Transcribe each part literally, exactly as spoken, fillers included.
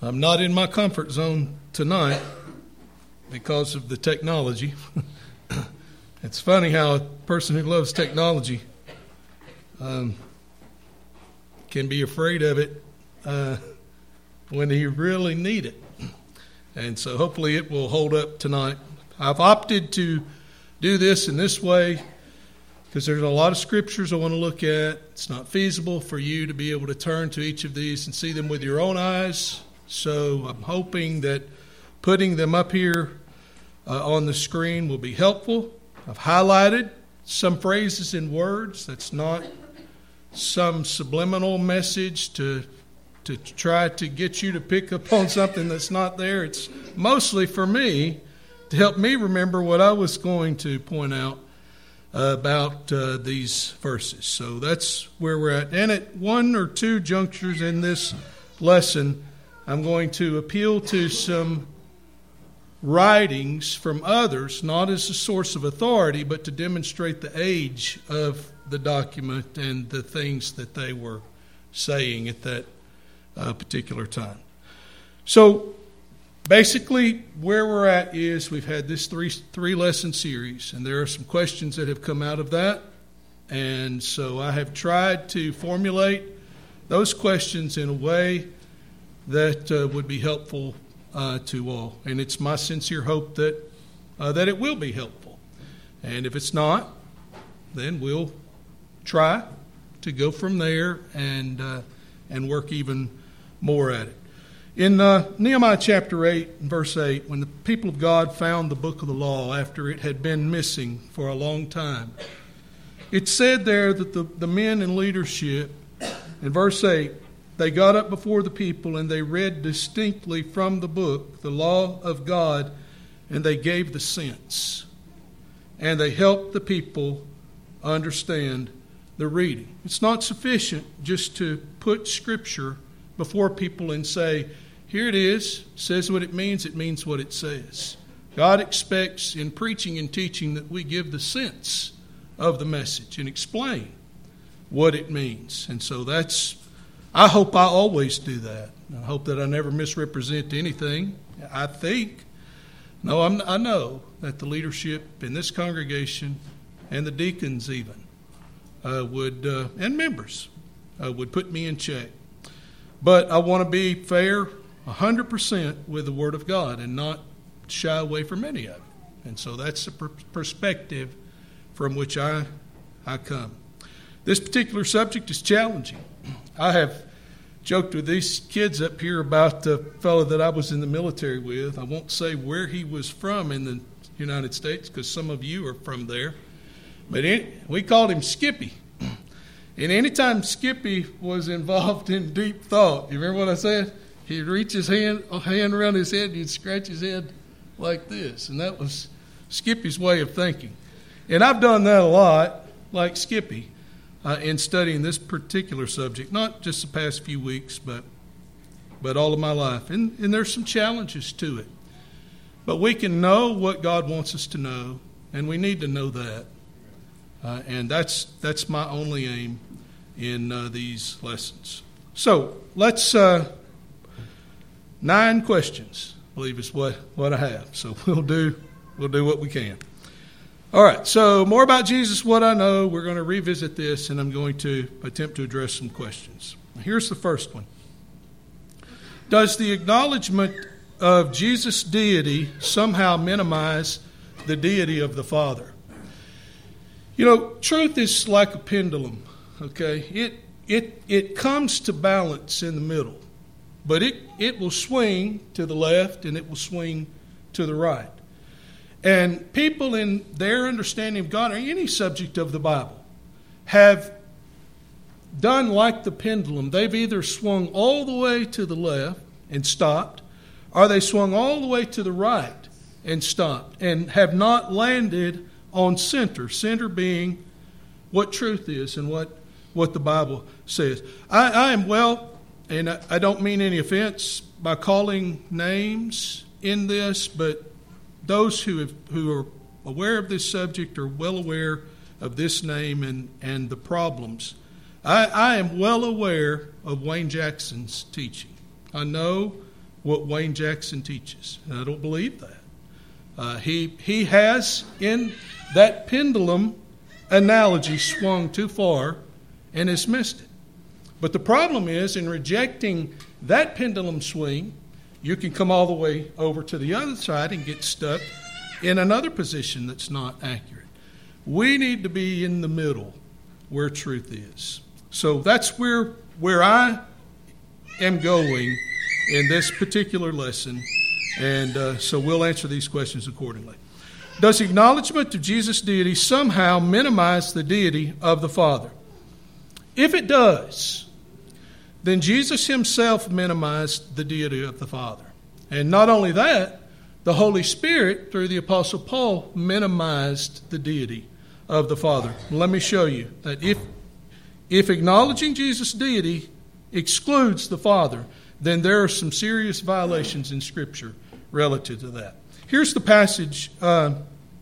I'm not in my comfort zone tonight because of the technology. It's funny how a person who loves technology um, can be afraid of it uh, when you really need it. And so hopefully it will hold up tonight. I've opted to do this in this way because there's a lot of scriptures I want to look at. It's not feasible for you to be able to turn to each of these and see them with your own eyes. So I'm hoping that putting them up here uh, on the screen will be helpful. I've highlighted some phrases and words. That's not some subliminal message to to try to get you to pick up on something that's not there. It's mostly for me to help me remember what I was going to point out uh, about uh, these verses. So that's where we're at. And at one or two junctures in this lesson, I'm going to appeal to some writings from others, not as a source of authority, but to demonstrate the age of the document and the things that they were saying at that uh, particular time. So basically where we're at is we've had this three three lesson series, and there are some questions that have come out of that. And so I have tried to formulate those questions in a way that uh, would be helpful uh, to all. And it's my sincere hope that uh, that it will be helpful. And if it's not, then we'll try to go from there and uh, and work even more at it. In uh, Nehemiah chapter eight, verse eight, when the people of God found the book of the law after it had been missing for a long time, it said there that the, the men in leadership, in verse eight, they got up before the people and they read distinctly from the book, the law of God, and they gave the sense. And they helped the people understand the reading. It's not sufficient just to put Scripture before people and say, here it is, says what it means, it means what it says. God expects in preaching and teaching that we give the sense of the message and explain what it means. And so that's, I hope I always do that. I hope that I never misrepresent anything. I think, no, I'm, I know that the leadership in this congregation and the deacons even uh, would, uh, and members, uh, would put me in check. But I want to be fair one hundred percent with the Word of God and not shy away from any of it. And so that's the per- perspective from which I, I come. This particular subject is challenging. I have joked with these kids up here about the fellow that I was in the military with. I won't say where he was from in the United States because some of you are from there. But any, we called him Skippy. And anytime Skippy was involved in deep thought, you remember what I said? He'd reach his hand, hand around his head and he'd scratch his head like this. And that was Skippy's way of thinking. And I've done that a lot, like Skippy, uh, in studying this particular subject. Not just the past few weeks, but but all of my life. And, and there's some challenges to it. But we can know what God wants us to know, and we need to know that. Uh, and that's that's my only aim in uh, these lessons. So let's, uh, nine questions, I believe is what, what I have. So we'll do we'll do what we can. All right, so more about Jesus, what I know. We're going to revisit this, and I'm going to attempt to address some questions. Here's the first one. Does the acknowledgement of Jesus' deity somehow minimize the deity of the Father? You know, truth is like a pendulum, okay? It it it comes to balance in the middle, but it, it will swing to the left and it will swing to the right. And people in their understanding of God, or any subject of the Bible, have done like the pendulum. They've either swung all the way to the left and stopped, or they swung all the way to the right and stopped, and have not landed on center, center being what truth is and what, what the Bible says. I, I am well, and I, I don't mean any offense by calling names in this, but those who have, who are aware of this subject are well aware of this name and, and the problems. I, I am well aware of Wayne Jackson's teaching. I know what Wayne Jackson teaches. And I don't believe that. Uh, he, he has, in that pendulum analogy, swung too far and has missed it. But the problem is, in rejecting that pendulum swing, you can come all the way over to the other side and get stuck in another position that's not accurate. We need to be in the middle where truth is. So that's where, where I am going in this particular lesson. And uh, so we'll answer these questions accordingly. Does acknowledgement of Jesus' deity somehow minimize the deity of the Father? If it does, then Jesus himself minimized the deity of the Father. And not only that, the Holy Spirit, through the Apostle Paul, minimized the deity of the Father. Let me show you that if, if acknowledging Jesus' deity excludes the Father, then there are some serious violations in Scripture relative to that. Here's the passage uh,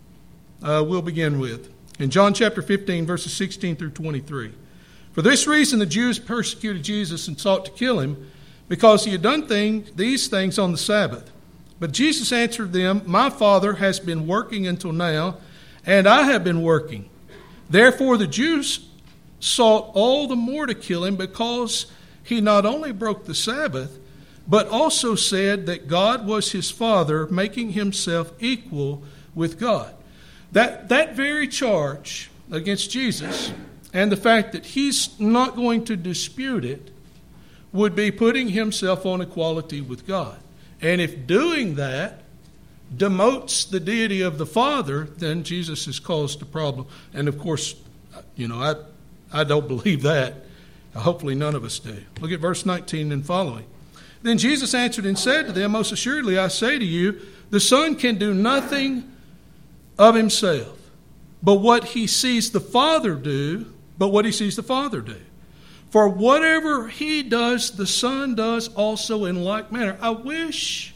uh, we'll begin with. In John chapter fifteen, verses sixteen through twenty-three. For this reason the Jews persecuted Jesus and sought to kill him, because he had done thing, these things on the Sabbath. But Jesus answered them, My Father has been working until now, and I have been working. Therefore the Jews sought all the more to kill him, because he not only broke the Sabbath, but also said that God was his Father, making himself equal with God. That, that very charge against Jesus, and the fact that he's not going to dispute it, would be putting himself on equality with God. And if doing that demotes the deity of the Father, then Jesus has caused a problem. And of course, you know, I, I don't believe that. Hopefully none of us do. Look at verse nineteen and following. Then Jesus answered and said to them, Most assuredly I say to you, the Son can do nothing of himself, but what he sees the Father do, but what he sees the Father do. For whatever he does, the Son does also in like manner. I wish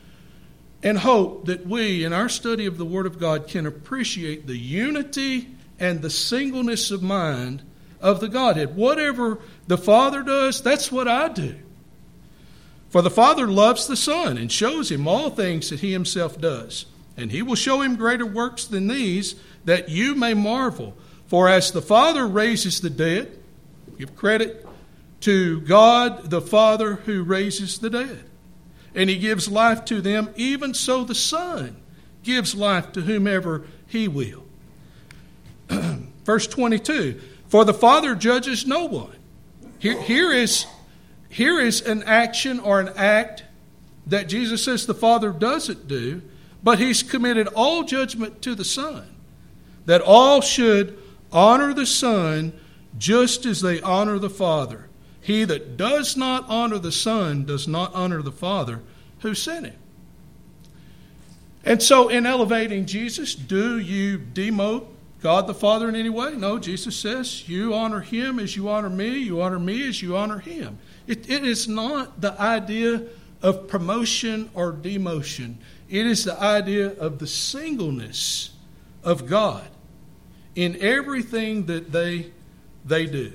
and hope that we, in our study of the Word of God, can appreciate the unity and the singleness of mind of the Godhead. Whatever the Father does, that's what I do. For the Father loves the Son and shows him all things that he himself does. And he will show him greater works than these, that you may marvel. For as the Father raises the dead, give credit to God the Father who raises the dead, and he gives life to them, even so the Son gives life to whomever he will. Verse twenty-two, for the Father judges no one. Here, here, is, here is an action or an act that Jesus says the Father doesn't do, but he's committed all judgment to the Son, that all should honor the Son just as they honor the Father. He that does not honor the Son does not honor the Father who sent him. And so in elevating Jesus, do you demote God the Father in any way? No, Jesus says you honor him as you honor me, you honor me as you honor him. It, it is not the idea of promotion or demotion. It is the idea of the singleness of God in everything that they, they do.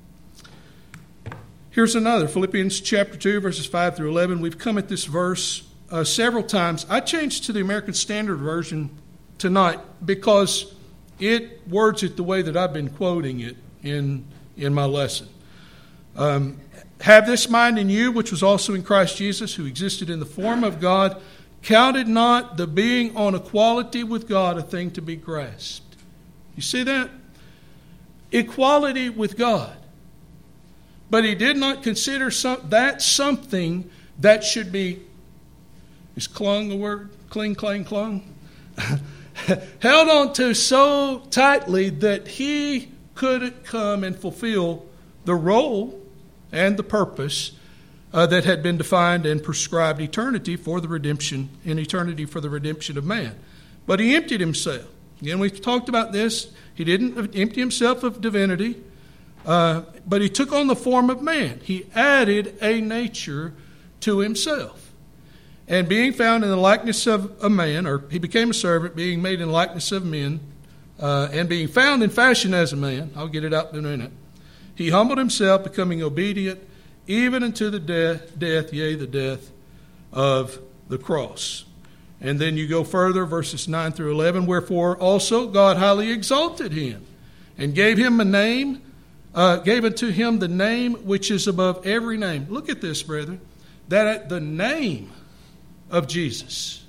Here's another, Philippians chapter two, verses five through eleven. We've come at this verse uh, several times. I changed to the American Standard Version tonight because it words it the way that I've been quoting it in, in my lesson. Um, Have this mind in you, which was also in Christ Jesus, who existed in the form of God, counted not the being on equality with God a thing to be grasped. You see that? Equality with God. But he did not consider some, that something that should be, is clung the word? Cling, clang, clung? Held on to so tightly that he couldn't come and fulfill the role and the purpose uh, that had been defined and prescribed eternity for the redemption, in eternity for the redemption of man. But he emptied himself. Again, we've talked about this. He didn't empty himself of divinity, uh, but he took on the form of man. He added a nature to himself. And being found in the likeness of a man, or he became a servant, being made in the likeness of men, uh, and being found in fashion as a man, I'll get it out in a minute, he humbled himself, becoming obedient even unto the death, death, yea, the death of the cross. And then you go further, verses nine through eleven, wherefore also God highly exalted him and gave him a name, uh, gave unto him the name which is above every name. Look at this, brethren, that at the name of Jesus,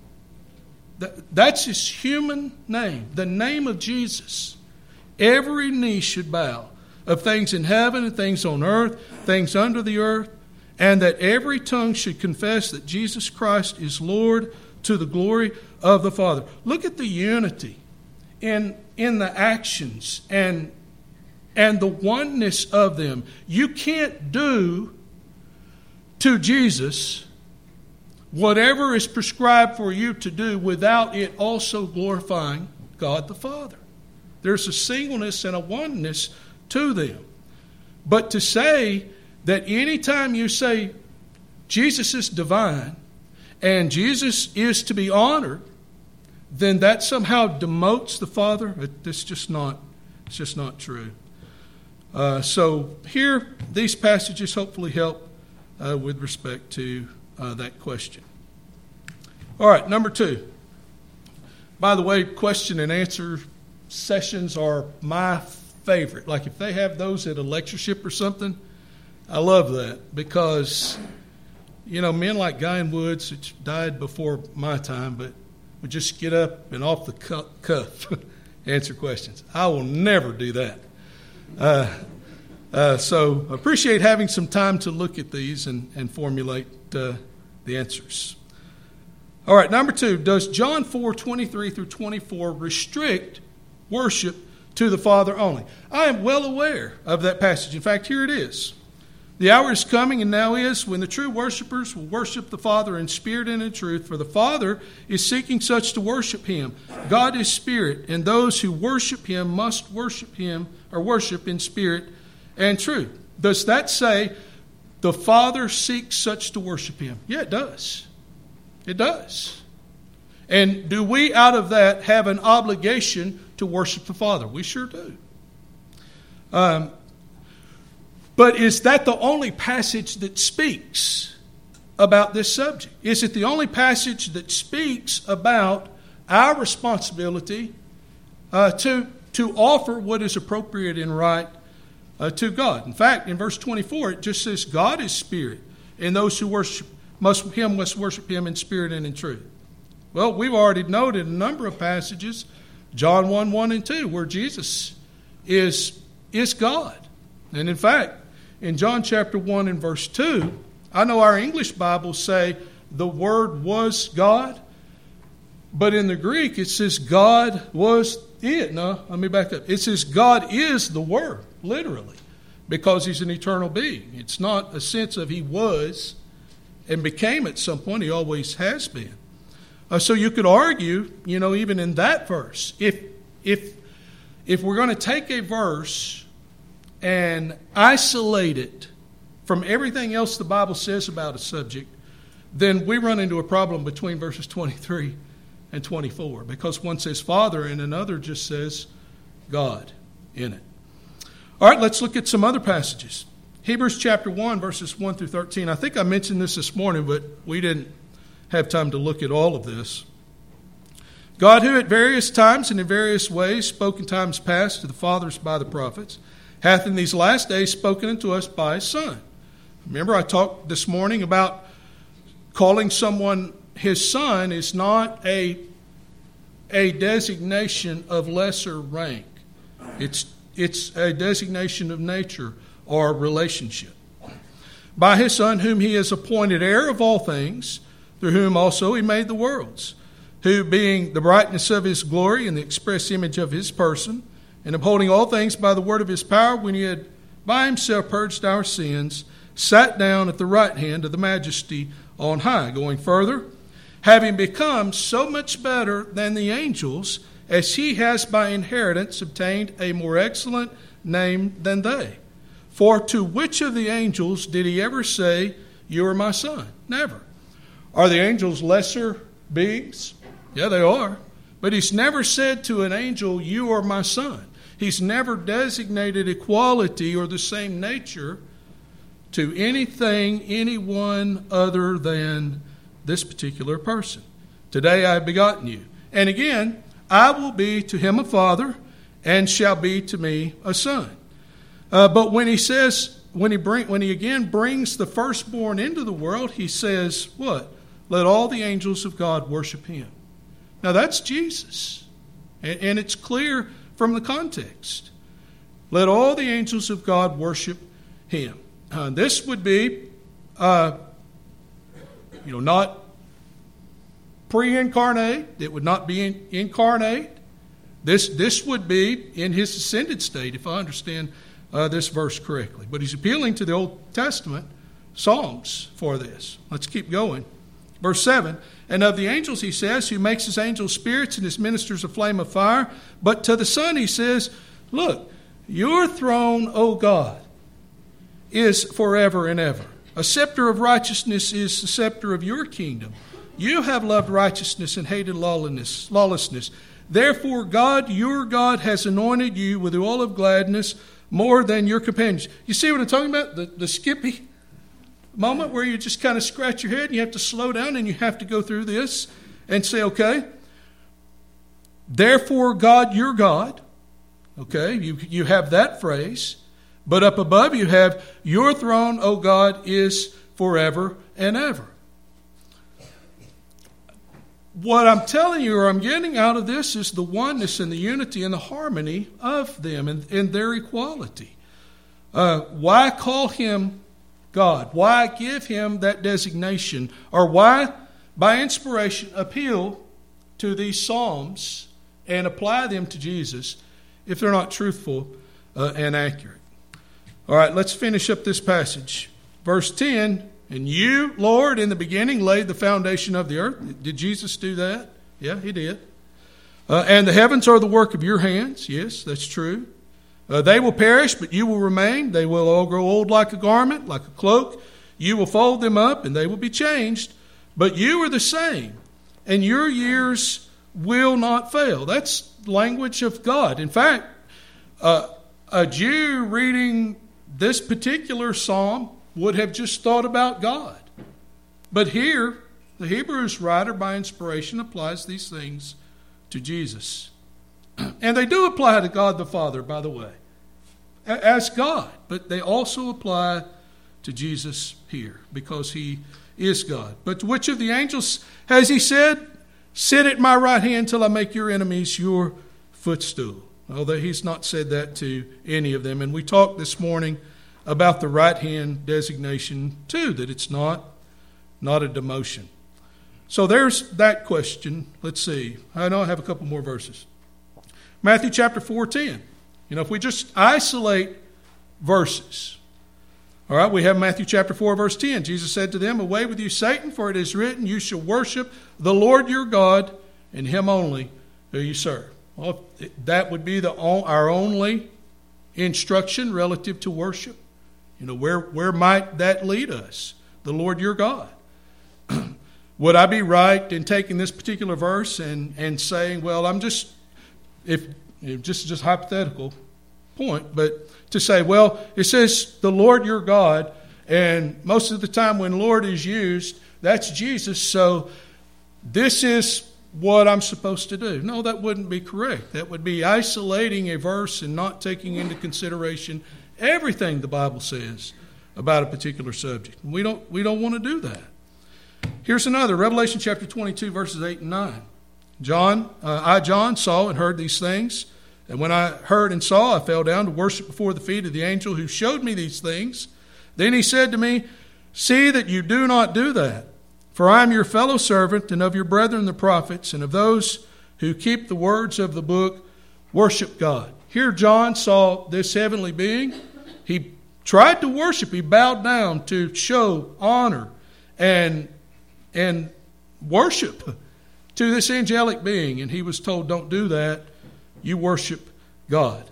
that, that's his human name, the name of Jesus, every knee should bow, of things in heaven and things on earth, things under the earth, and that every tongue should confess that Jesus Christ is Lord, to the glory of the Father. Look at the unity in, in the actions and, and the oneness of them. You can't do to Jesus whatever is prescribed for you to do without it also glorifying God the Father. There's a singleness and a oneness to them. But to say that anytime you say Jesus is divine and Jesus is to be honored, then that somehow demotes the Father. It's just not, it's just not true. Uh, so here, these passages hopefully help uh, with respect to uh, that question. All right, number two. By the way, question and answer sessions are my favorite. Like if they have those at a lectureship or something, I love that because, you know, men like Guy and Woods, which died before my time, but would just get up and off the cuff answer questions. I will never do that. Uh, uh, so I appreciate having some time to look at these and, and formulate uh, the answers. All right, number two, does John four twenty-three through twenty-four restrict worship to the Father only? I am well aware of that passage. In fact, here it is. The hour is coming and now is when the true worshipers will worship the Father in spirit and in truth, for the Father is seeking such to worship him. God is spirit, and those who worship him must worship him or worship in spirit and truth. Does that say the Father seeks such to worship him? Yeah, it does. It does. And do we out of that have an obligation to worship the Father? We sure do. Um, but is that the only passage that speaks about this subject? Is it the only passage that speaks about our responsibility uh, to, to offer what is appropriate and right uh, to God? In fact, in verse twenty-four, it just says, God is spirit, and those who worship must him must worship him in spirit and in truth. Well, we've already noted a number of passages, John one, one and two, where Jesus is, is God. And in fact, in John chapter one and verse two, I know our English Bibles say the Word was God, but in the Greek it says God was it. No, let me back up. It says God is the Word, literally, because he's an eternal being. It's not a sense of he was and became at some point. He always has been. Uh, so you could argue, you know, even in that verse, if if if we're going to take a verse and isolate it from everything else the Bible says about a subject, then we run into a problem between verses twenty-three and twenty-four, because one says Father and another just says God in it. All right, let's look at some other passages. Hebrews chapter one, verses one through thirteen. I think I mentioned this this morning, but we didn't have time to look at all of this. God, who at various times and in various ways spoke in times past to the fathers by the prophets, hath in these last days spoken unto us by his Son. Remember, I talked this morning about calling someone his son is not a, a designation of lesser rank. It's, it's a designation of nature or relationship. By his Son, whom he has appointed heir of all things, through whom also he made the worlds, who being the brightness of his glory and the express image of his person, and upholding all things by the word of his power, when he had by himself purged our sins, sat down at the right hand of the majesty on high. Going further, having become so much better than the angels, as he has by inheritance obtained a more excellent name than they. For to which of the angels did he ever say, you are my son? Never. Are the angels lesser beings? Yeah, they are. But he's never said to an angel, you are my son. He's never designated equality or the same nature to anything, anyone other than this particular person. Today I have begotten you. And again, I will be to him a father, and shall be to me a son. Uh, but when he says, when he bring, when he again brings the firstborn into the world, he says, what? Let all the angels of God worship him. Now that's Jesus. And, and it's clear from the context. Let all the angels of God worship him. Uh, this would be, uh, you know, not pre-incarnate. It would not be in, incarnate. This this would be in his ascended state, if I understand uh, this verse correctly. But he's appealing to the Old Testament songs for this. Let's keep going. Verse seven, and of the angels he says, who makes his angels spirits and his ministers a flame of fire. But to the Son he says, look, your throne, O God, is forever and ever. A scepter of righteousness is the scepter of your kingdom. You have loved righteousness and hated lawlessness. lawlessness. Therefore, God, your God, has anointed you with the oil of gladness more than your companions. You see what I'm talking about? The, the skippy moment where you just kind of scratch your head and you have to slow down and you have to go through this and say, okay, therefore, God, your God. Okay, you, you have that phrase. But up above you have, your throne, O God, is forever and ever. What I'm telling you, or I'm getting out of this, is the oneness and the unity and the harmony of them and, and their equality. Uh, why call him God? Why give him that designation? Or why, by inspiration, appeal to these psalms and apply them to Jesus if they're not truthful uh, and accurate? All right, let's finish up this passage. Verse ten, and you, Lord, in the beginning laid the foundation of the earth. Did Jesus do that? Yeah, he did. Uh, and the heavens are the work of your hands. Yes, that's true. Uh, they will perish, but you will remain. They will all grow old like a garment, like a cloak. You will fold them up, and they will be changed. But you are the same, and your years will not fail. That's language of God. In fact, uh, a Jew reading this particular psalm would have just thought about God. But here, the Hebrews writer, by inspiration, applies these things to Jesus. And they do apply to God the Father, by the way, as God. But they also apply to Jesus here, because he is God. But to which of the angels has he said, sit at my right hand till I make your enemies your footstool? Although he's not said that to any of them. And we talked this morning about the right hand designation too, that it's not, not a demotion. So there's that question. Let's see. I know I have a couple more verses. Matthew chapter four ten. You know, if we just isolate verses. All right, we have Matthew chapter four, verse ten. Jesus said to them, away with you, Satan, for it is written, you shall worship the Lord your God, and him only who you serve. Well, that would be the our only instruction relative to worship. You know, where, where might that lead us? The Lord your God. Would I be right in taking this particular verse and, and saying, well, I'm just, if, if just just hypothetical point, but to say, well, it says the Lord your God, and most of the time when Lord is used, that's Jesus, so this is what I'm supposed to do. No, that wouldn't be correct. That would be isolating a verse and not taking into consideration everything the Bible says about a particular subject. We don't we don't want to do that. Here's another, Revelation chapter twenty-two, verses eight and nine. John, uh, I, John, saw and heard these things, and when I heard and saw, I fell down to worship before the feet of the angel who showed me these things. Then he said to me, see that you do not do that. For I am your fellow servant, and of your brethren the prophets, and of those who keep the words of the book, worship God. Here John saw this heavenly being. He tried to worship. He bowed down to show honor and, and worship to this angelic being. And he was told, don't do that. You worship God.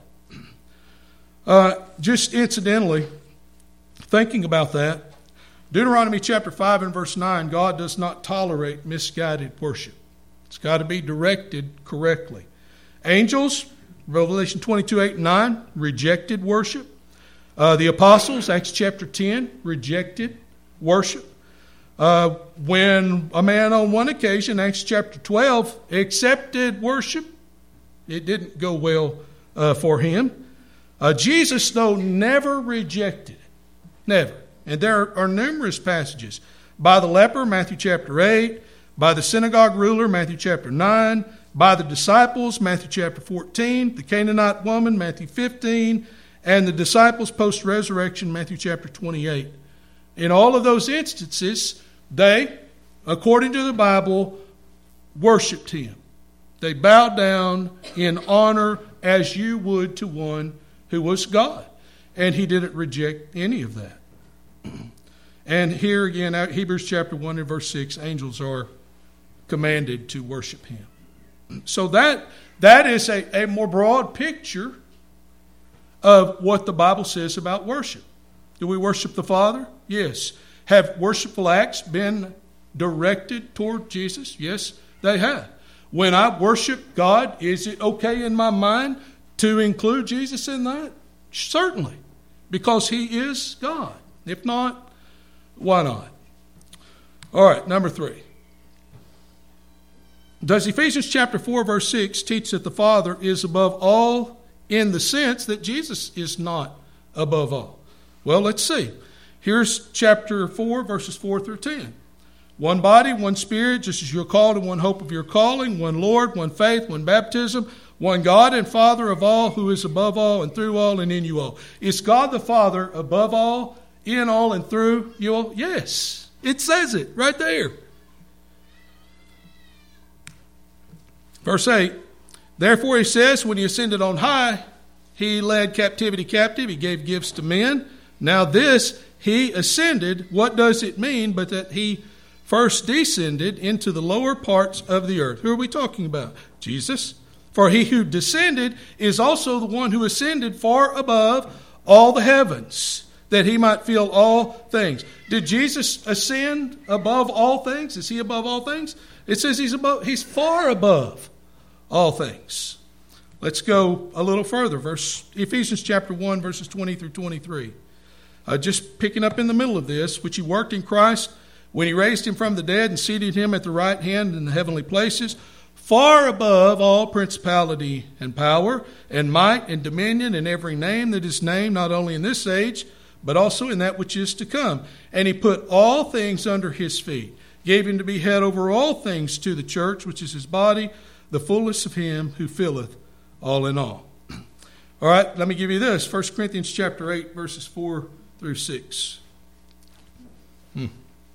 Uh, just incidentally, thinking about that, Deuteronomy chapter five and verse nine, God does not tolerate misguided worship. It's got to be directed correctly. Angels, Revelation twenty-two, eight and nine, rejected worship. Uh, the apostles, Acts chapter ten, rejected worship. Uh, when a man on one occasion, Acts chapter twelve, accepted worship, it didn't go well uh, for him. Uh, Jesus, though, never rejected it. Never. And there are numerous passages. By the leper, Matthew chapter eight. By the synagogue ruler, Matthew chapter nine. By the disciples, Matthew chapter fourteen. The Canaanite woman, Matthew fifteen. And the disciples post-resurrection, Matthew chapter twenty-eight. In all of those instances, they, according to the Bible, worshiped him. They bowed down in honor as you would to one who was God. And he didn't reject any of that. And here again, Hebrews chapter one and verse six, angels are commanded to worship him. So that that is a, a more broad picture of what the Bible says about worship. Do we worship the Father? Yes. Have worshipful acts been directed toward Jesus? Yes, they have. When I worship God, is it okay in my mind to include Jesus in that? Certainly, because he is God. If not, why not? All right, number three. Does Ephesians chapter four, verse six teach that the Father is above all in the sense that Jesus is not above all? Well, let's see. Here's chapter four, verses four through ten. One body, one spirit, just as you're called in one hope of your calling, one Lord, one faith, one baptism, one God and Father of all, who is above all and through all and in you all. Is God the Father above all, in all and through you all? Yes. It says it right there. Verse eight, therefore he says, when he ascended on high, he led captivity captive, he gave gifts to men. Now this, he ascended, what does it mean but that he first descended into the lower parts of the earth? Who are we talking about? Jesus. For he who descended is also the one who ascended far above all the heavens, that he might fill all things. Did Jesus ascend above all things? Is he above all things? It says he's above, he's far above all things. Let's go a little further. Verse Ephesians chapter one, verses twenty through twenty-three. Uh, just picking up in the middle of this, which he worked in Christ when he raised him from the dead and seated him at the right hand in the heavenly places, far above all principality and power and might and dominion and every name that is named, not only in this age, but also in that which is to come. And he put all things under his feet, gave him to be head over all things to the church, which is his body, the fullness of him who filleth all in all. All right, let me give you this. First Corinthians chapter eight, verses four through six. Hmm.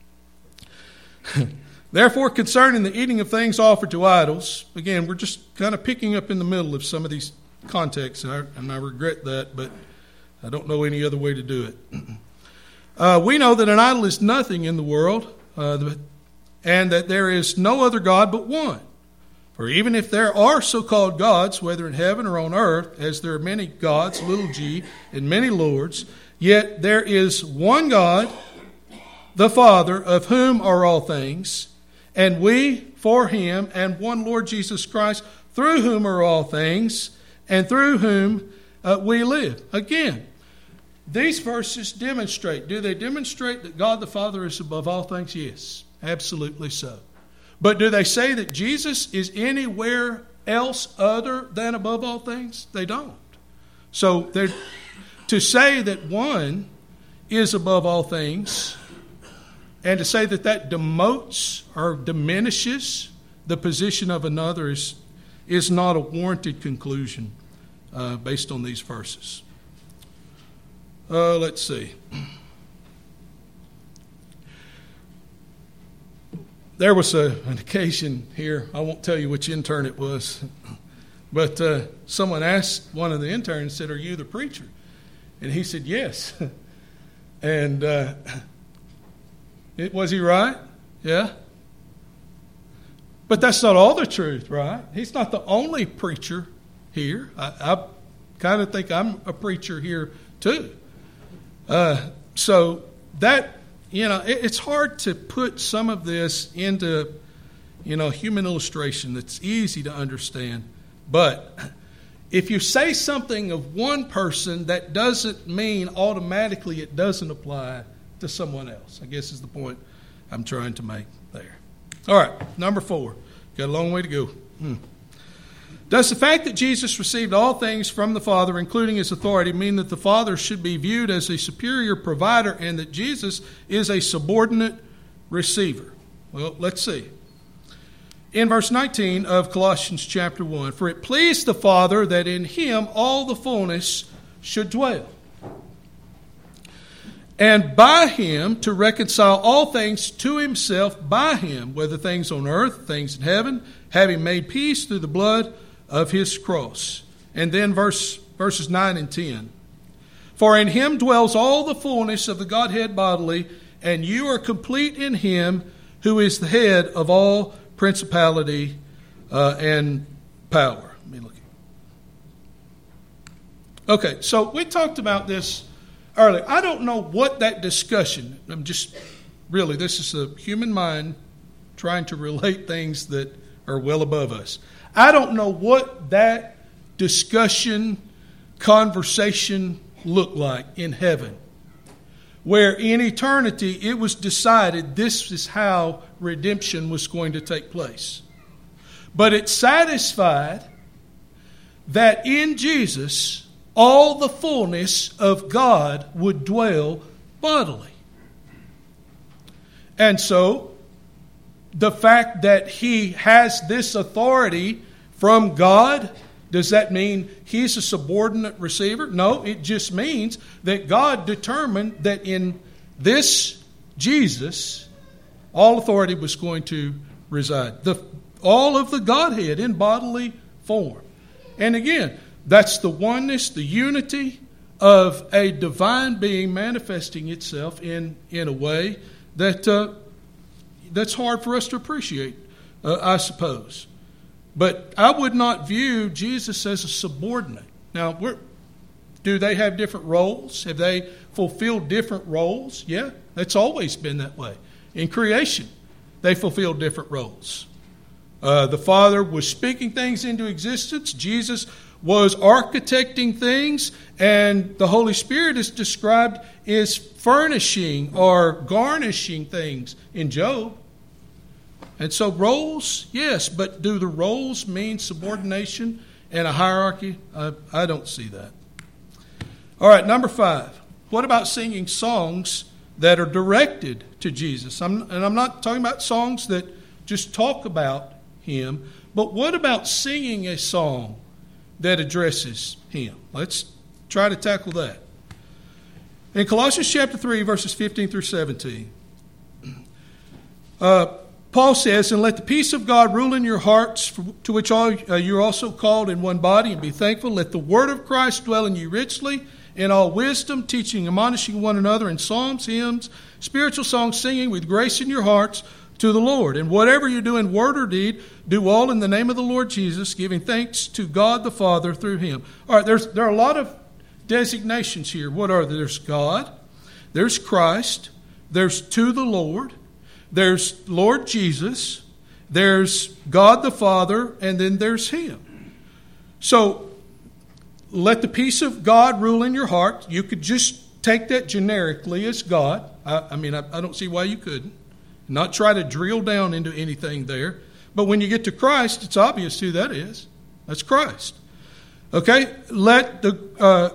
Therefore, concerning the eating of things offered to idols, again, we're just kind of picking up in the middle of some of these contexts, and I, and I regret that, but I don't know any other way to do it. Uh, we know that an idol is nothing in the world, uh, and that there is no other God but one. For even if there are so-called gods, whether in heaven or on earth, as there are many gods, little g, and many lords, yet there is one God, the Father, of whom are all things, and we for him, and one Lord Jesus Christ, through whom are all things, and through whom uh, we live. Again, these verses demonstrate, do they demonstrate that God the Father is above all things? Yes, absolutely so. But do they say that Jesus is anywhere else other than above all things? They don't. So to say that one is above all things, and to say that that demotes or diminishes the position of another is, is not a warranted conclusion uh, based on these verses. Uh, let's see. There was a, an occasion here, I won't tell you which intern it was, but uh, someone asked one of the interns, said, "Are you the preacher?" And he said, "Yes." And uh, it, was he right? Yeah. But that's not all the truth, right? He's not the only preacher here. I, I kind of think I'm a preacher here too. Uh, so that, you know, it, it's hard to put some of this into, you know, human illustration that's easy to understand. But if you say something of one person, that doesn't mean automatically it doesn't apply to someone else, I guess is the point I'm trying to make there. All right, number four. Got a long way to go. Hmm. Does the fact that Jesus received all things from the Father, including his authority, mean that the Father should be viewed as a superior provider and that Jesus is a subordinate receiver? Well, let's see. In verse nineteen of Colossians chapter one, for it pleased the Father that in him all the fullness should dwell, and by him to reconcile all things to himself by him, whether things on earth, things in heaven, having made peace through the blood of his cross. And then verse verses nine and ten. For in him dwells all the fullness of the Godhead bodily, and you are complete in him who is the head of all principality uh, and power. Let me look. Okay, so we talked about this earlier. I don't know what that discussion, I'm just, really, this is the human mind trying to relate things that are well above us. I don't know what that discussion, conversation looked like in heaven, where in eternity it was decided this is how redemption was going to take place. But it satisfied that in Jesus all the fullness of God would dwell bodily. And so, the fact that he has this authority from God, does that mean he's a subordinate receiver? No, it just means that God determined that in this Jesus, all authority was going to reside. The, all of the Godhead in bodily form. And again, that's the oneness, the unity of a divine being manifesting itself in, in a way that uh, that's hard for us to appreciate, uh, I suppose. But I would not view Jesus as a subordinate. Now, we're, do they have different roles? Have they fulfilled different roles? Yeah, that's always been that way. In creation, they fulfilled different roles. Uh, the Father was speaking things into existence. Jesus was architecting things, and the Holy Spirit is described as furnishing or garnishing things in Job. And so roles, yes, but do the roles mean subordination and a hierarchy? I, I don't see that. All right, number five. What about singing songs that are directed to Jesus? I'm, and I'm not talking about songs that just talk about him, but what about singing a song that addresses him? Let's try to tackle that. In Colossians chapter three, verses fifteen through seventeen, uh, Paul says, and let the peace of God rule in your hearts, to which all uh, you're also called in one body, and be thankful. Let the word of Christ dwell in you richly, in all wisdom, teaching and admonishing one another in psalms, hymns, spiritual songs, singing with grace in your hearts to the Lord. And whatever you do in word or deed, do all in the name of the Lord Jesus, giving thanks to God the Father through him. All right, there's, there are a lot of designations here. What are there? There's God, there's Christ, there's to the Lord, there's Lord Jesus, there's God the Father, and then there's him. So, let the peace of God rule in your heart. You could just take that generically as God. I, I mean, I, I don't see why you couldn't. Not try to drill down into anything there. But when you get to Christ, it's obvious who that is. That's Christ. Okay? Let the uh,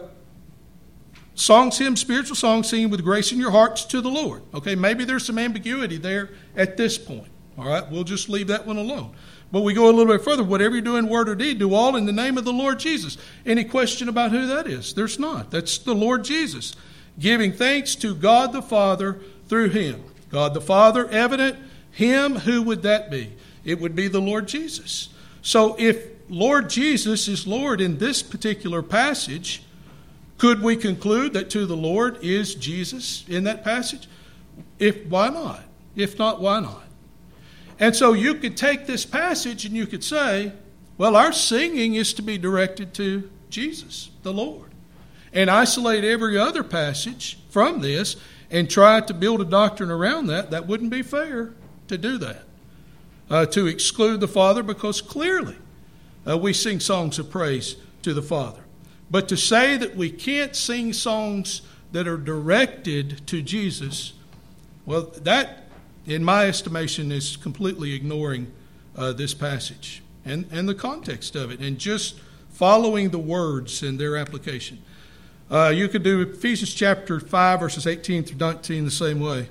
songs, hymns, spiritual songs singing with grace in your hearts to the Lord. Okay? Maybe there's some ambiguity there at this point. All right? We'll just leave that one alone. But we go a little bit further. Whatever you do in word or deed, do all in the name of the Lord Jesus. Any question about who that is? There's not. That's the Lord Jesus. Giving thanks to God the Father through him. God the Father, evident. Him, who would that be? It would be the Lord Jesus. So if Lord Jesus is Lord in this particular passage, could we conclude that to the Lord is Jesus in that passage? If why not? If not, why not? And so you could take this passage and you could say, well, our singing is to be directed to Jesus, the Lord. And isolate every other passage from this and try to build a doctrine around that. That wouldn't be fair to do that. Uh, to exclude the Father, because clearly uh, we sing songs of praise to the Father. But to say that we can't sing songs that are directed to Jesus, well, that in my estimation, is completely ignoring uh, this passage and, and the context of it and just following the words and their application. Uh, you could do Ephesians chapter five, verses eighteen through nineteen the same way.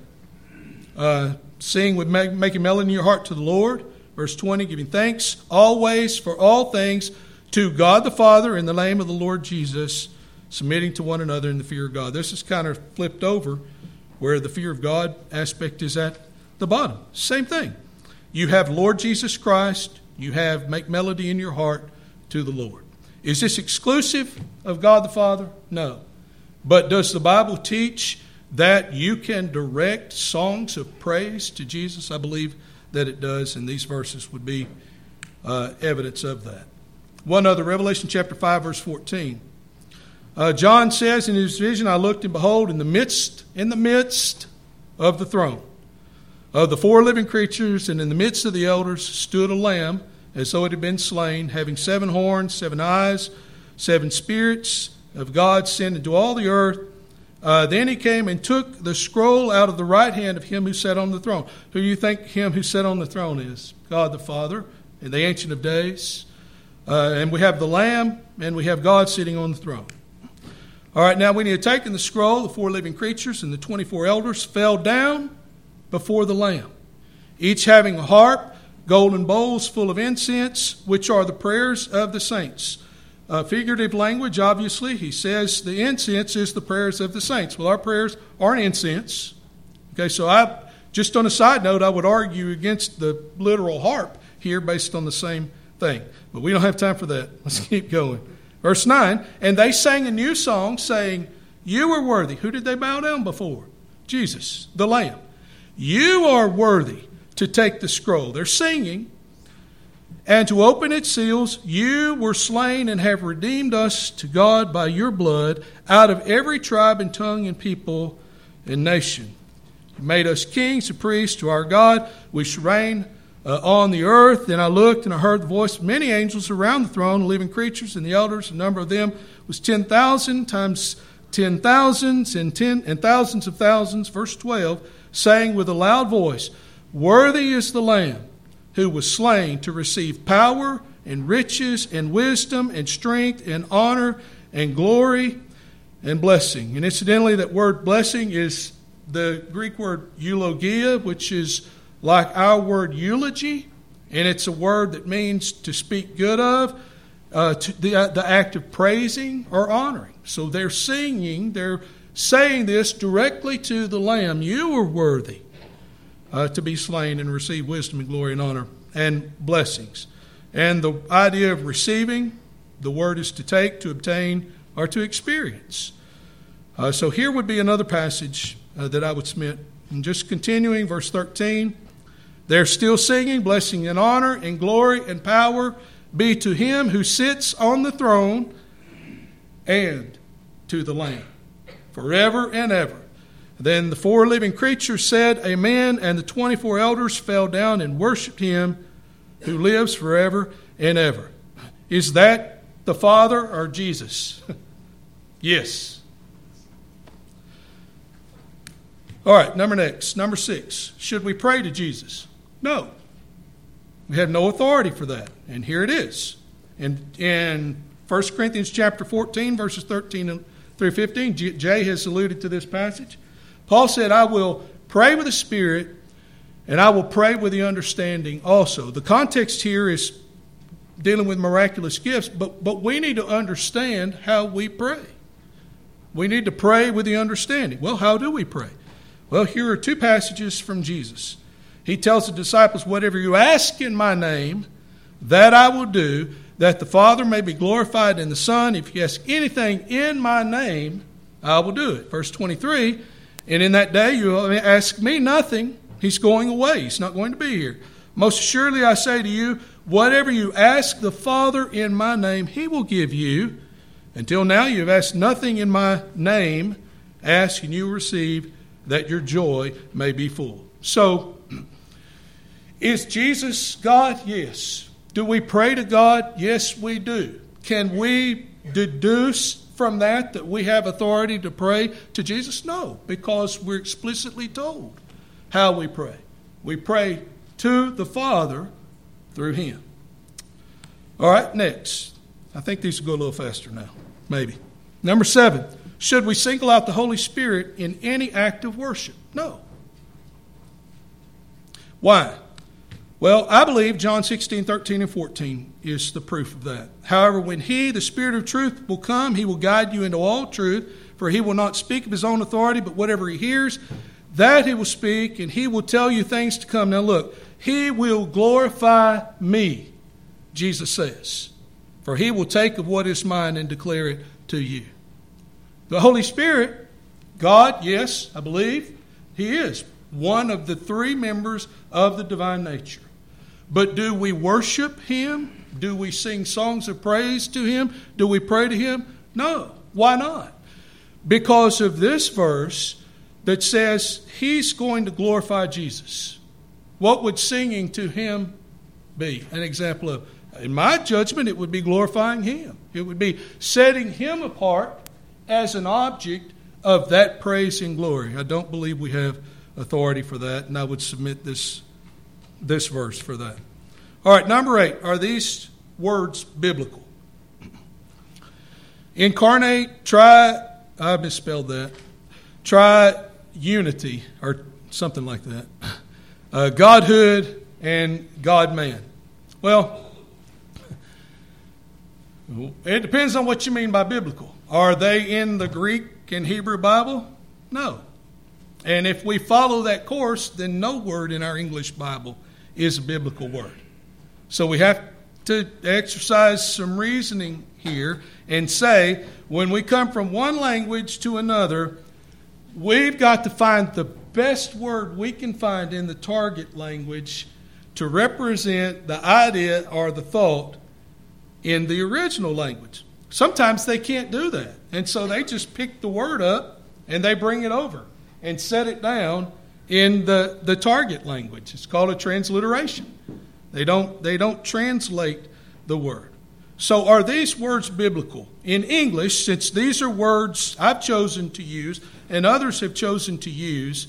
Uh, sing with make, making melody in your heart to the Lord. Verse twenty, giving thanks always for all things to God the Father in the name of the Lord Jesus, submitting to one another in the fear of God. This is kind of flipped over where the fear of God aspect is at the bottom. Same thing. You have Lord Jesus Christ. You have make melody in your heart to the Lord. Is this exclusive of God the Father? No. But does the Bible teach that you can direct songs of praise to Jesus? I believe that it does, and these verses would be uh, evidence of that. One other, Revelation chapter five, verse fourteen. Uh, John says in his vision, I looked and behold, in the midst, in the midst of the throne of the four living creatures and in the midst of the elders stood a lamb as though it had been slain, having seven horns, seven eyes, seven spirits of God sent into all the earth. Uh, then he came and took the scroll out of the right hand of him who sat on the throne. Who do you think him who sat on the throne is? God the Father and the Ancient of Days. Uh, and we have the Lamb and we have God sitting on the throne. All right, now when he had taken the scroll, the four living creatures and the twenty-four elders fell down before the Lamb, each having a harp, golden bowls full of incense, which are the prayers of the saints. Uh, figurative language, obviously. He says the incense is the prayers of the saints. Well, our prayers aren't incense. Okay, so I, just on a side note, I would argue against the literal harp here based on the same thing. But we don't have time for that. Let's keep going. Verse nine, and they sang a new song, saying, you are worthy. Who did they bow down before? Jesus, the Lamb. You are worthy to take the scroll. They're singing. And to open its seals, you were slain and have redeemed us to God by your blood out of every tribe and tongue and people and nation. You made us kings and priests to our God. We shall reign uh, on the earth. Then I looked and I heard the voice of many angels around the throne, the living creatures and the elders. The number of them was ten thousand times ten thousands and ten and thousands of thousands. Verse twelve, saying with a loud voice, worthy is the Lamb who was slain to receive power and riches and wisdom and strength and honor and glory and blessing. And incidentally, that word blessing is the Greek word eulogia, which is like our word eulogy. And it's a word that means to speak good of, uh, to the, uh, the act of praising or honoring. So they're singing, they're saying this directly to the Lamb. You are worthy Uh, to be slain and receive wisdom and glory and honor and blessings. And the idea of receiving, the word is to take, to obtain, or to experience. Uh, so here would be another passage uh, that I would submit. And just continuing, verse thirteen, they're still singing, blessing and honor and glory and power be to him who sits on the throne and to the Lamb, forever and ever. Then the four living creatures said, amen, and the twenty-four elders fell down and worshipped him who lives forever and ever. Is that the Father or Jesus? Yes. All right, number next, number six. Should we pray to Jesus? No. We have no authority for that. And here it is. In, in First Corinthians chapter fourteen, verses thirteen through fifteen, Jay has alluded to this passage. Paul said, I will pray with the Spirit, and I will pray with the understanding also. The context here is dealing with miraculous gifts, but, but we need to understand how we pray. We need to pray with the understanding. Well, how do we pray? Well, here are two passages from Jesus. He tells the disciples, whatever you ask in my name, that I will do, that the Father may be glorified in the Son. If you ask anything in my name, I will do it. Verse twenty-three, and in that day you will ask me nothing. He's going away. He's not going to be here. Most assuredly I say to you, whatever you ask the Father in my name, he will give you. Until now you have asked nothing in my name. Ask and you will receive, that your joy may be full. So, is Jesus God? Yes. Do we pray to God? Yes, we do. Can we deduce from that that we have authority to pray to Jesus? No, because we're explicitly told how we pray. We pray to the Father through him. All right, next. I think these will go a little faster now. Maybe. Number seven. Should we single out the Holy Spirit in any act of worship? No. Why? Well, I believe John sixteen, thirteen, and fourteen is the proof of that. However, when he, the Spirit of truth, will come, he will guide you into all truth, for he will not speak of his own authority, but whatever he hears, that he will speak, and he will tell you things to come. Now look, he will glorify me, Jesus says, for he will take of what is mine and declare it to you. The Holy Spirit, God, yes, I believe, he is one of the three members of the divine nature. But do we worship him? Do we sing songs of praise to him? Do we pray to him? No. Why not? Because of this verse that says he's going to glorify Jesus. What would singing to him be? An example of, in my judgment, it would be glorifying him. It would be setting him apart as an object of that praise and glory. I don't believe we have authority for that, and I would submit this, this verse for that. All right, number eight. Are these words biblical? Incarnate, tri, I misspelled that, tri-unity, or something like that. Uh, Godhood and God-man. Well, it depends on what you mean by biblical. Are they in the Greek and Hebrew Bible? No. And if we follow that course, then no word in our English Bible is a biblical word. So we have to exercise some reasoning here and say, when we come from one language to another, we've got to find the best word we can find in the target language to represent the idea or the thought in the original language. Sometimes they can't do that. And so they just pick the word up and they bring it over and set it down in the, the target language. It's called a transliteration. They don't, they don't translate the word. So are these words biblical? In English, since these are words I've chosen to use and others have chosen to use,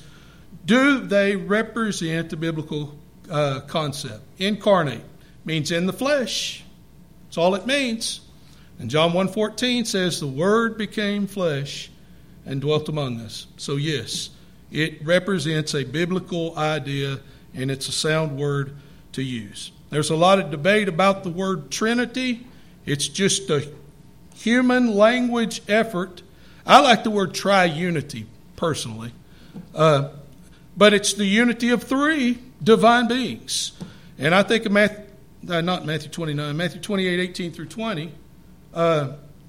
do they represent the biblical uh, concept? Incarnate means in the flesh. That's all it means. And John one fourteen says, the Word became flesh and dwelt among us. So yes, it represents a biblical idea, and it's a sound word to use. There's a lot of debate about the word Trinity. It's just a human language effort. I like the word triunity, personally. Uh, but it's the unity of three divine beings. And I think of Matthew, uh, not Matthew twenty-nine, Matthew twenty-eight, eighteen through twenty, uh,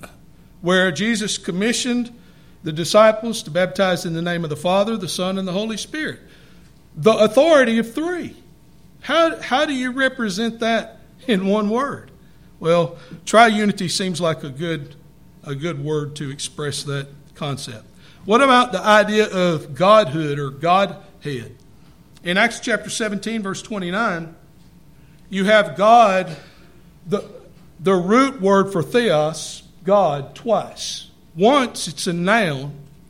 where Jesus commissioned the disciples to baptize in the name of the Father, the Son, and the Holy Spirit. The authority of three. How, how do you represent that in one word? Well, triunity seems like a good, a good word to express that concept. What about the idea of Godhood or Godhead? In Acts chapter seventeen, verse twenty-nine, you have God, the, the root word for theos, God, twice. Once it's a noun,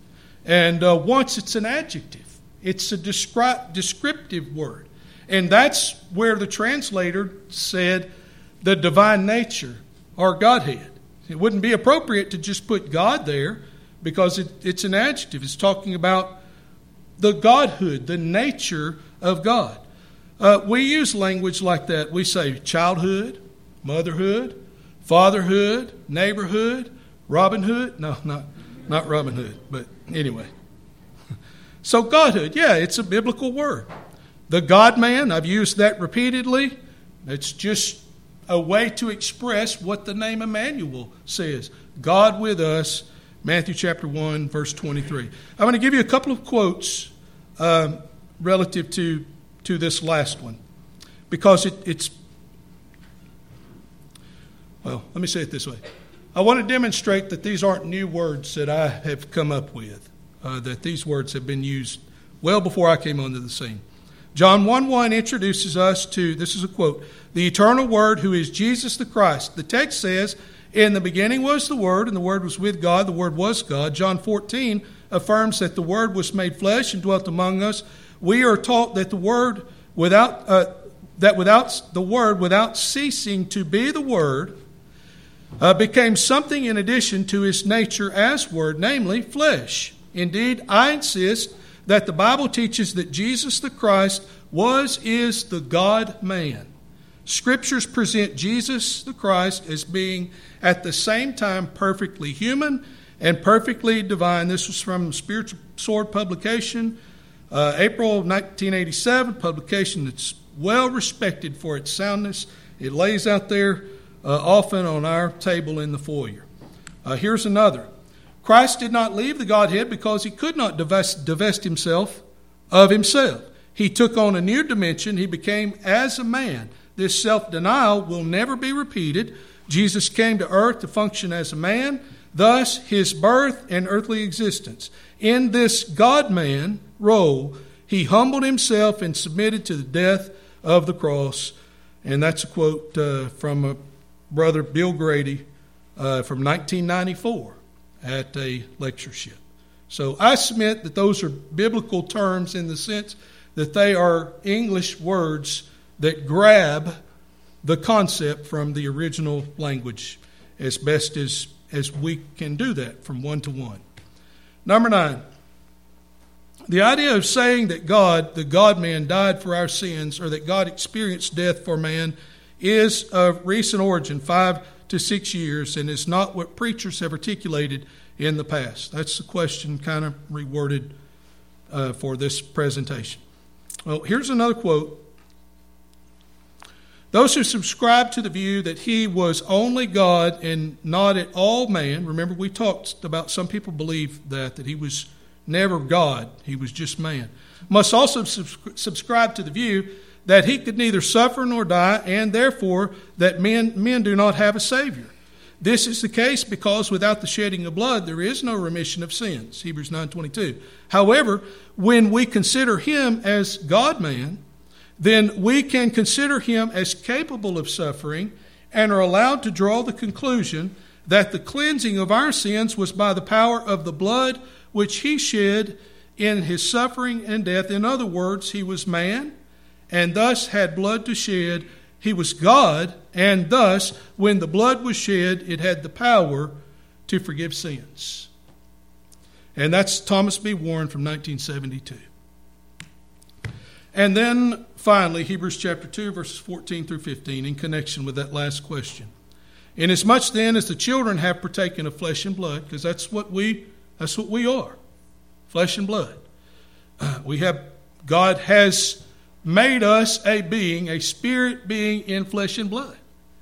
and uh, once it's an adjective. It's a descri- descriptive word. And that's where the translator said the divine nature or Godhead. It wouldn't be appropriate to just put God there because it, it's an adjective. It's talking about the Godhood, the nature of God. Uh, we use language like that. We say childhood, motherhood, fatherhood, neighborhood, Robin Hood. No, not, not Robin Hood, but anyway. So Godhood, yeah, it's a biblical word. The God-man, I've used that repeatedly. It's just a way to express what the name Emmanuel says. God with us, Matthew chapter one, verse twenty-three. I'm going to give you a couple of quotes uh, relative to, to this last one. Because it, it's, well, let me say it this way. I want to demonstrate that these aren't new words that I have come up with. Uh, that these words have been used well before I came onto the scene. John one one introduces us to, this is a quote, the eternal Word who is Jesus the Christ. The text says, in the beginning was the Word, and the Word was with God, the Word was God. John fourteen affirms that the Word was made flesh and dwelt among us. We are taught that the Word without uh, that without the Word, without ceasing to be the Word, uh, became something in addition to his nature as Word, namely flesh. Indeed, I insist that the Bible teaches that Jesus the Christ was, is the God-man. Scriptures present Jesus the Christ as being at the same time perfectly human and perfectly divine. This was from Spiritual Sword publication, uh, April of nineteen eighty-seven, publication that's well respected for its soundness. It lays out there uh, often on our table in the foyer. Uh, here's another. Christ did not leave the Godhead because he could not divest, divest himself of himself. He took on a new dimension. He became as a man. This self-denial will never be repeated. Jesus came to earth to function as a man, thus his birth and earthly existence. In this God-man role, he humbled himself and submitted to the death of the cross. And that's a quote uh, from a brother Bill Grady uh, from nineteen ninety-four at a lectureship. So I submit that those are biblical terms in the sense that they are English words that grab the concept from the original language as best as, as we can do that from one to one. Number nine, the idea of saying that God, the God-man, died for our sins, or that God experienced death for man, is of recent origin, five to six years, and is not what preachers have articulated in the past. That's the question kind of reworded uh, for this presentation. Well, here's another quote. Those who subscribe to the view that he was only God and not at all man, remember we talked about some people believe that, that he was never God, he was just man, must also subscri- subscribe to the view that he could neither suffer nor die, and therefore that men, men do not have a Savior. This is the case because without the shedding of blood, there is no remission of sins, Hebrews nine twenty-two. However, when we consider him as God-man, then we can consider him as capable of suffering and are allowed to draw the conclusion that the cleansing of our sins was by the power of the blood which he shed in his suffering and death. In other words, he was man and thus had blood to shed. He was God, and thus, when the blood was shed, it had the power to forgive sins. And that's Thomas B. Warren from nineteen seventy-two. And then, finally, Hebrews chapter two, verses fourteen through fifteen, in connection with that last question. Inasmuch then as the children have partaken of flesh and blood, because that's what we that's what we are, flesh and blood. Uh, we have God has made us a being, a spirit being in flesh and blood.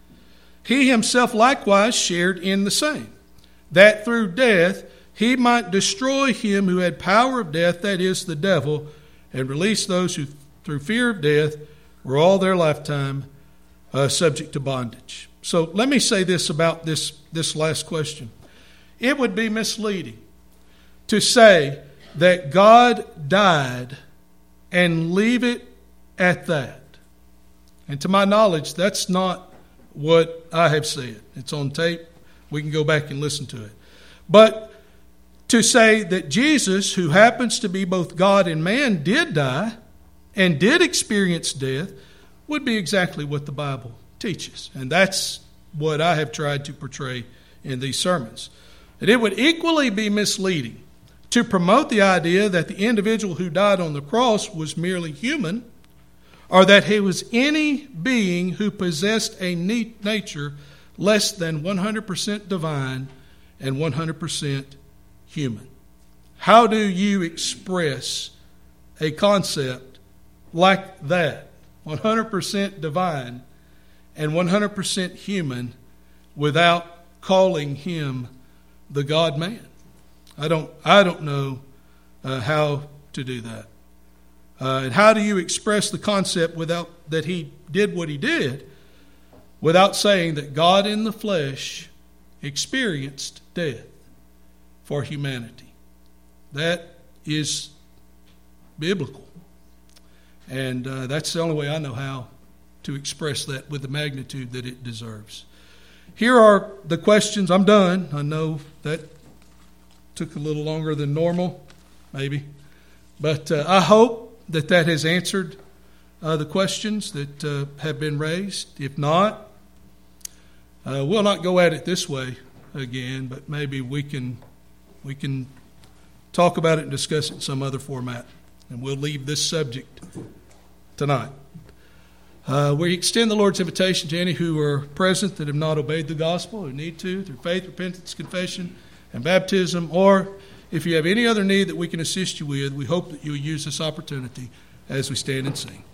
He himself likewise shared in the same, that through death he might destroy him who had power of death, that is, the devil, and release those who through fear of death were all their lifetime uh, subject to bondage. So let me say this about this, this last question. It would be misleading to say that God died and leave it at that. And to my knowledge, that's not what I have said. It's on tape. We can go back and listen to it. But to say that Jesus, who happens to be both God and man, did die and did experience death would be exactly what the Bible teaches. And that's what I have tried to portray in these sermons. And it would equally be misleading to promote the idea that the individual who died on the cross was merely human, or that he was any being who possessed a nature less than one hundred percent divine and one hundred percent human. How do you express a concept like that, one hundred percent divine and one hundred percent human, without calling him the God-man? I don't, I don't know uh, how to do that. Uh, and how do you express the concept without that he did what he did, without saying that God in the flesh experienced death for humanity? That is biblical. And uh, that's the only way I know how to express that with the magnitude that it deserves. Here are the questions. I'm done. I know that took a little longer than normal, maybe. But uh, I hope that that has answered uh, the questions that uh, have been raised? If not, uh, we'll not go at it this way again, but maybe we can we can talk about it and discuss it in some other format, and we'll leave this subject tonight. Uh, we extend the Lord's invitation to any who are present that have not obeyed the gospel, who need to, through faith, repentance, confession, and baptism, or if you have any other need that we can assist you with, we hope that you'll use this opportunity as we stand and sing.